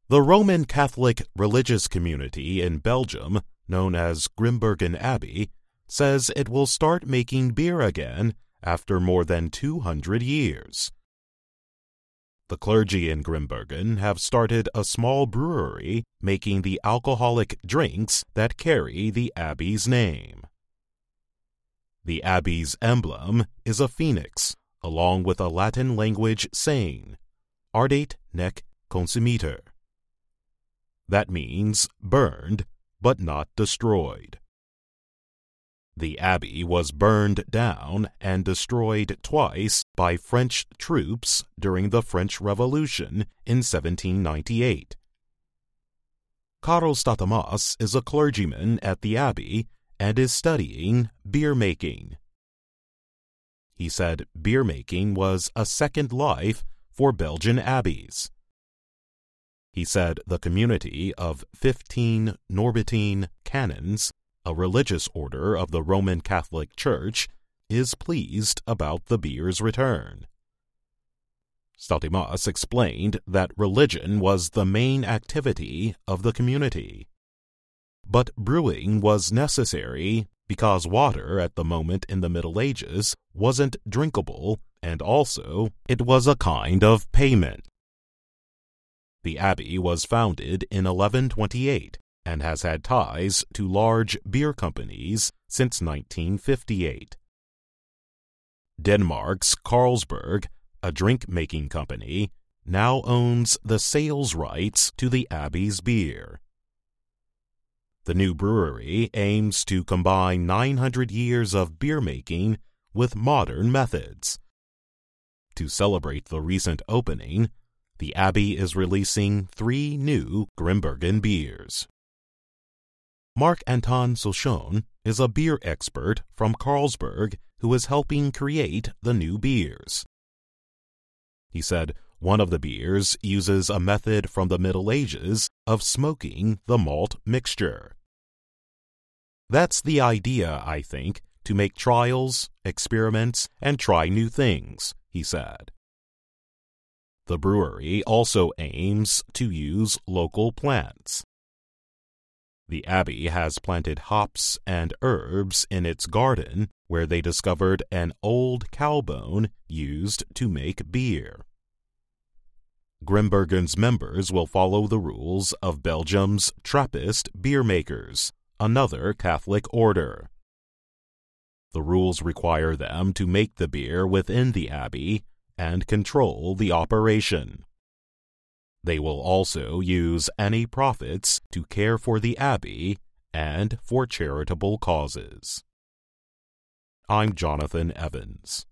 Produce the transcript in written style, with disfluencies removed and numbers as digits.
The Roman Catholic religious community in Belgium, known as Grimbergen Abbey, says it will start making beer again after more than 200 years. The clergy in Grimbergen have started a small brewery making the alcoholic drinks that carry the abbey's name. The abbey's emblem is a phoenix, along with a Latin-language saying, Ardate nec consumiter. That means burned, but not destroyed. The abbey was burned down and destroyed twice by French troops during the French Revolution in 1798. Karol Statamas is a clergyman at the abbey and is studying beer making. He said beer making was a second life for Belgian abbeys. He said the community of 15 Norbertine canons, a religious order of the Roman Catholic Church, is pleased about the beer's return. Statamas explained that religion was the main activity of the community. But brewing was necessary because water at the moment in the Middle Ages wasn't drinkable, and also it was a kind of payment. The abbey was founded in 1128 and has had ties to large beer companies since 1958. Denmark's Carlsberg, a drink-making company, now owns the sales rights to the abbey's beer. The new brewery aims to combine 900 years of beer making with modern methods. To celebrate the recent opening, the abbey is releasing 3 new Grimbergen beers. Marc-Anton Souchon is a beer expert from Carlsberg who is helping create the new beers. He said one of the beers uses a method from the Middle Ages of smoking the malt mixture. That's the idea, I think, to make trials, experiments, and try new things, he said. The brewery also aims to use local plants. The abbey has planted hops and herbs in its garden where they discovered an old cow bone used to make beer. Grimbergen's members will follow the rules of Belgium's Trappist beer makers, another Catholic order. The rules require them to make the beer within the abbey and control the operation. They will also use any profits to care for the abbey and for charitable causes. I'm Jonathan Evans.